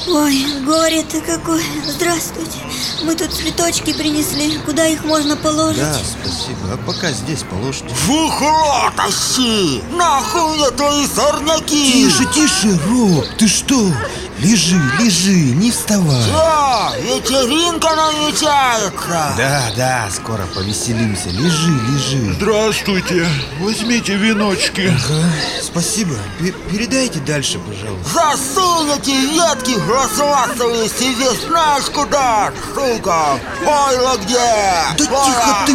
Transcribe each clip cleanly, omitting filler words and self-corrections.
Ой, горе-то какое. Здравствуйте. Мы тут цветочки принесли. Куда их можно положить? Да, спасибо. А пока здесь положите. Фухло тащи! Нахуй мне твои сорняки! Тише, тише, Роб, ты что? Лежи, не вставай. Что, вечеринка намечается? Да, скоро повеселимся. Лежи. Здравствуйте, возьмите веночки. Ага, спасибо. Передайте дальше, пожалуйста. Засунь эти ветки пластмассовые себе знаешь куда, сука! Пойло где? Да тихо ты,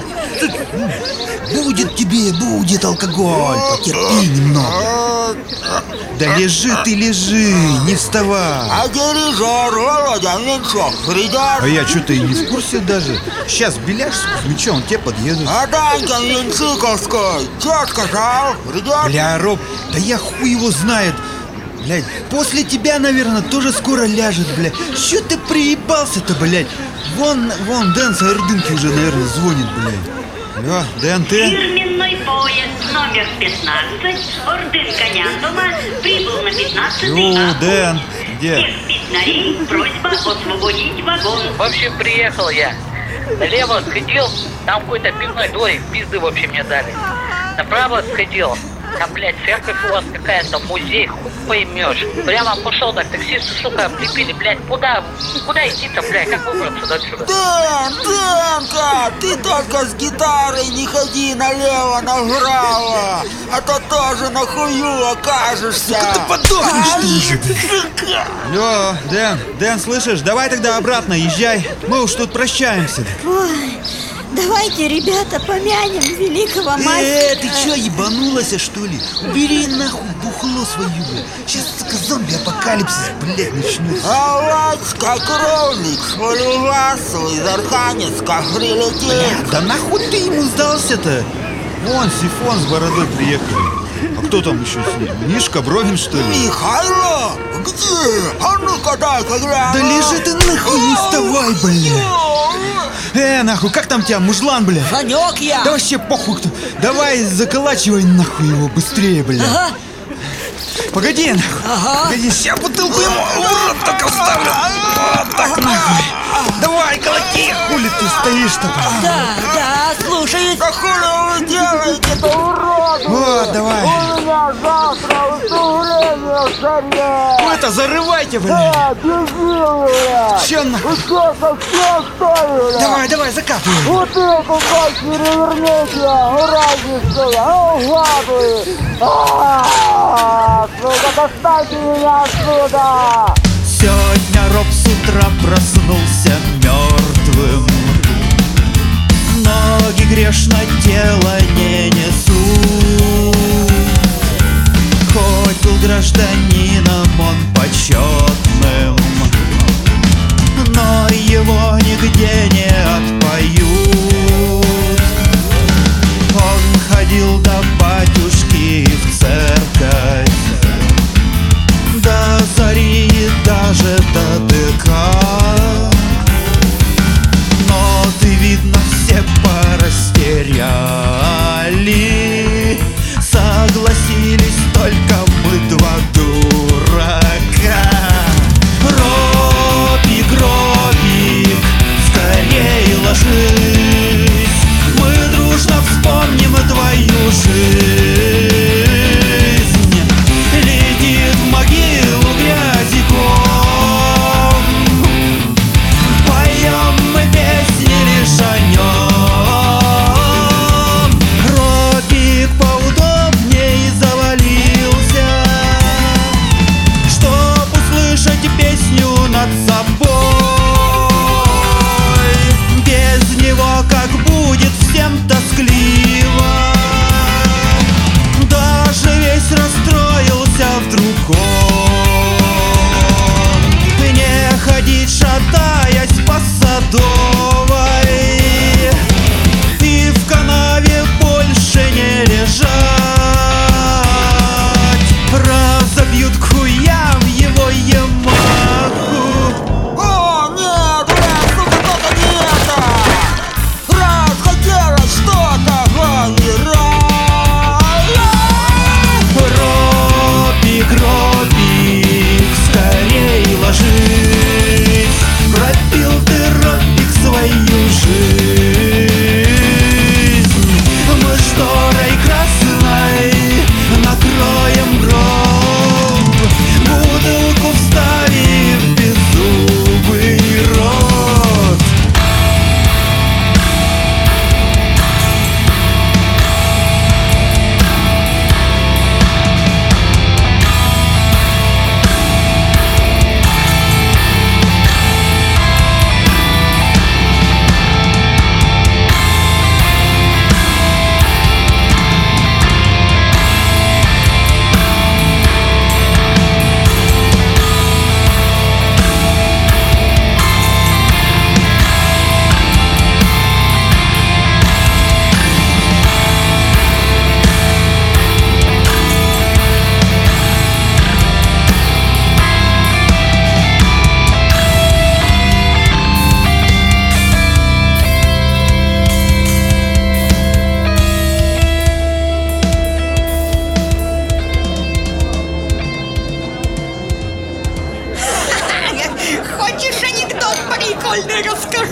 будет алкоголь. Потерпи немного. Да лежи ты, не вставай. А дирижер Володя Меньшов придет? А я что-то и не в курсе даже. Сейчас Беляш с Кузьмичом, те подъедут. А Данька Меньшиковской, чё сказал? Придет? Бля, Роб, да я хуй его знает. Блядь, после тебя, наверное, тоже скоро ляжет, блядь. Чё ты приебался-то, блядь? Вон Дэн с Ордынки уже, наверное, звонит, блядь. Алло, Дэн, ты? Фирменный поезд номер 15, Ордынка-Няндома, прибыл на 15-й Дэн, где? Всех песнарей просьба освободить вагон. В общем, приехал я. Налево сходил, там какой-то пивной дворик, пизды в общем мне дали. Направо сходил, там, блядь, церковь у вас какая-то, музей, хуй поймешь. Прямо пошел, так таксисты, сука, облепили, блядь, куда идти-то, блядь, как выбраться отсюда? Дэнка, ты только с гитарой не ходи налево-направо, а то тоже на хую окажешься. Ты подохнешь ты же. Алло, Дэн, слышишь? Давай тогда обратно езжай. Мы уж тут прощаемся. Ой, давайте, ребята, помянем великого мастера. Ты чё, ебанулась, что ли? Убери нахуй бухло свою, блядь. Сейчас, сука, зомби-апокалипсис, блядь, начнется. А Вадька Кровник с Полювасу из Архангельска прилетел. Да нахуй ты ему сдался-то? Вон, Сифон с бородой приехали. А кто там еще с ним? Мишка Бровин, что ли? Михайло? Где? А ну-ка дай-ка гляну. Да лежи ты нахуй, не вставай, блядь. Нахуй, как там тебя, мужлан, блядь? Санек я! Да вообще похуй кто. Давай заколачивай нахуй его быстрее, блядь. Ага. Погоди, нахуй. Погоди, сейчас бутылку ему в рот только вставлю. Вот так нахуй. Давай, колоти, хули ты стоишь-то, блядь. Да, слушаюсь. Да хули вы делаете-то, уроды? Вот, давай. У меня завтра выступление в жаре. Это зарывайте, блядь. Дебил, блядь. Че нахуй? Вы что, совсем что ли? Давай, закапывай. Вот эту как переверните, урази, что ли? Гады. Сука, достаньте меня отсюда. Сегодня Роб с утра проснулся мертвым. Ноги грешно тело не несут. Хоть был гражданином он почетным, но его нигде не отпоют. Он ходил до батюшки в церковь, до зари и даже до ДК. Но ты, видно, все порастеряли. Согласились только мы два дурака.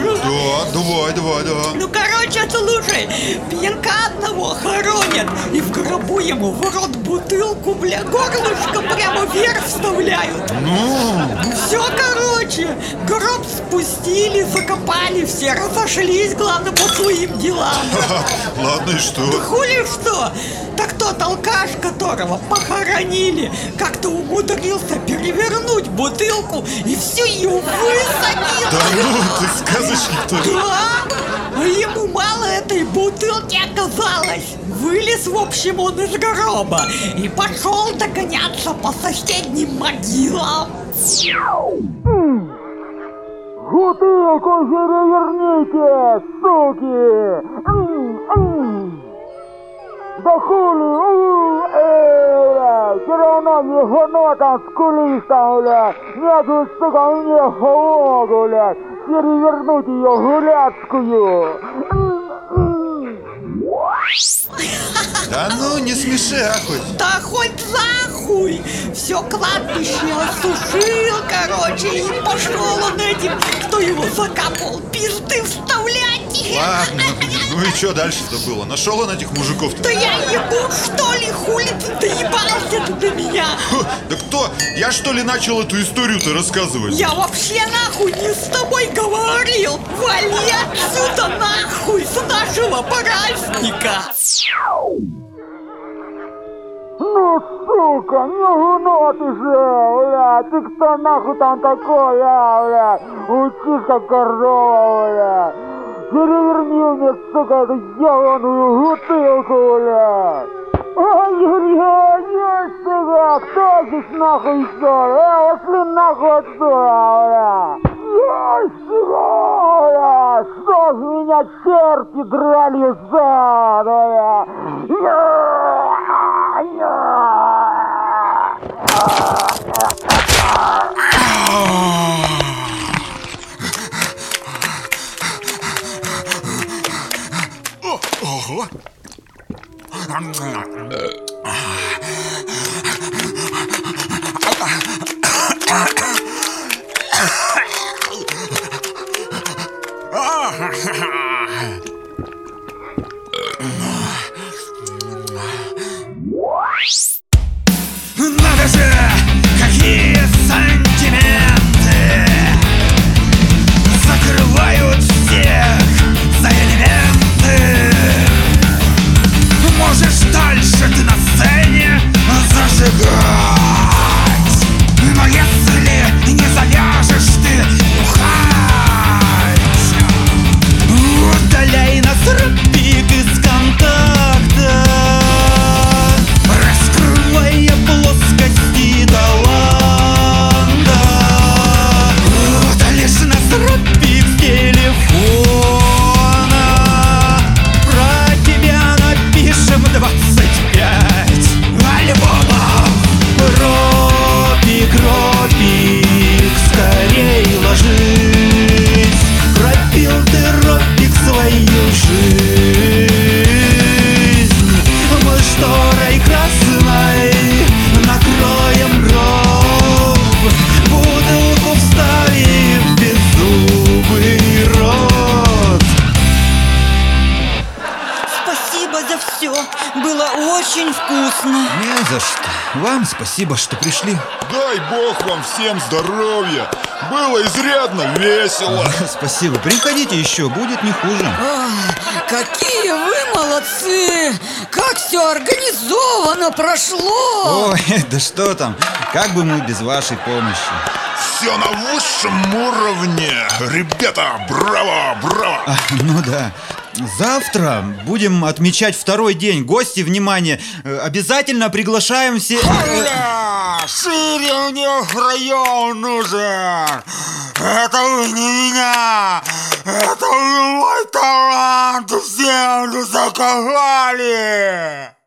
Да, давай. Ну, короче, слушай, пьянка одного хоронят, и в гробу ему в рот бутылку, бля, горлышко прямо вверх вставляют. Ну, Все, короче, гроб спустили, закопали, все разошлись, главное, по своим делам. ладно, и что? Хули что? Так тот алкаш, которого похоронили, как-то умудрился перевернуть бутылку и всю ее высадил. Да ну, ты сказочник тоже. Да, а ему мало этой бутылки оказалось. Вылез, в общем, он из гроба и пошел догоняться по соседним могилам. Бутылку переверните, суки! Да хули, все равно не гано там скулись там, блядь. Нету, сука, мне холоду, блядь. Перевернуть ее гуляцкую. Да ну, не смеши, ахуй. Да хоть захуй! Все кладбище осушил, короче, и пошел он этим, кто его закапал, пизды вставлять. Ладно, ну и что дальше-то было? Нашел он этих мужиков-то? Да я ебу, что ли, хули ты доебался ты до меня? Да кто? Я что ли начал эту историю-то рассказывать? Я вообще нахуй не с тобой говорил! Вали отсюда нахуй с нашего праздника! Ну, сука, не гуно ты же, блядь. Ты кто нахуй там такой, блядь? Учись как корова, блядь. Переверни мне, сука, эту ебаную бутылку, блядь. Ай-яй-яй, сука, кто здесь нахуй еще? Пошли нахуй отсюда, блядь. Ай, сука, блядь, что ж меня черти драли зад, блядь. Ого! Надо же, какие сантименты закрывают всех за элементы. Можешь дальше ты на сцене зажигать, но если не завяжешь ты бухать, удаляй нас, рапик, из контакта, раскрывая плоскости таланта. Удалишь нас, рапик, с телефона, про тебя напишем 25 альбомов. Ропик, скорей ложись, пропил ты, Ропик, свою жизнь. Мы шторой красной накроем гроб, бутылку вставив в беззубый рот. Спасибо за все. Было очень вкусно. Не за что. Вам спасибо, что пришли. Дай бог вам всем здоровья! Было изрядно весело! Спасибо. Приходите еще, будет не хуже. Какие вы молодцы! Как все организованно прошло! Ой, да что там, как бы мы без вашей помощи. Все на высшем уровне! Ребята, браво! Ну да. Завтра будем отмечать второй день. Гости, внимание, обязательно приглашаем все... Бля, шире мне район нужен. Это вы не меня. Это вы мой талант в землю заковали.